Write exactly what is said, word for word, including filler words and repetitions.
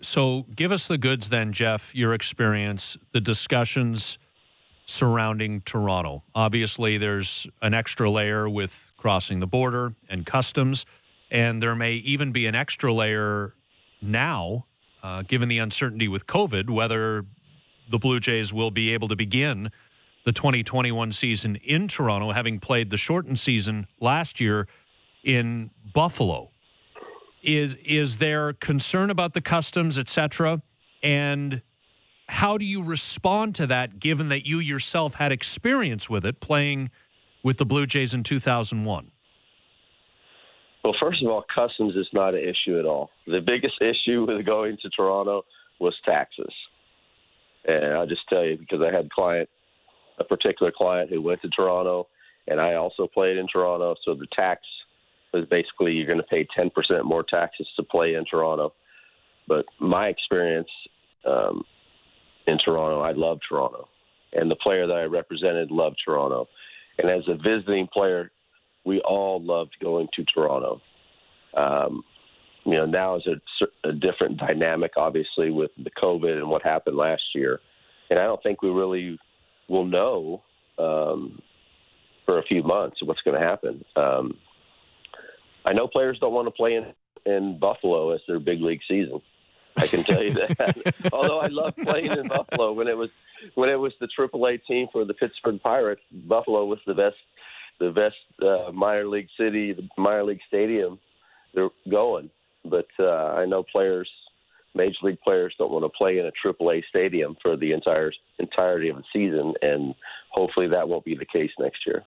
So give us the goods then, Jeff, your experience, the discussions surrounding Toronto. Obviously, there's an extra layer with crossing the border and customs, and there may even be an extra layer now, uh, given the uncertainty with COVID, whether the Blue Jays will be able to begin the twenty twenty-one season in Toronto, having played the shortened season last year in Buffalo. Is is there concern about the customs, et cetera? And how do you respond to that, given that you yourself had experience with it playing with the Blue Jays in two thousand one? Well, first of all, customs is not an issue at all. The biggest issue with going to Toronto was taxes. And I'll just tell you, because I had a client, a particular client who went to Toronto, and I also played in Toronto, so the tax was basically you're going to pay ten percent more taxes to play in Toronto. But my experience um, in Toronto, I love Toronto. And the player that I represented loved Toronto. And as a visiting player, we all loved going to Toronto. Um, you know, now is a, a different dynamic, obviously, with the COVID and what happened last year. And I don't think we really will know um, for a few months what's going to happen. Um, I know players don't want to play in, in Buffalo as their big league season. I can tell you that. Although I loved playing in Buffalo when it was when it was the triple A team for the Pittsburgh Pirates, Buffalo was the best the best uh, minor league city, the minor league stadium they're going. But uh, I know players, major league players, don't want to play in a triple A stadium for the entire entirety of the season, and hopefully that won't be the case next year.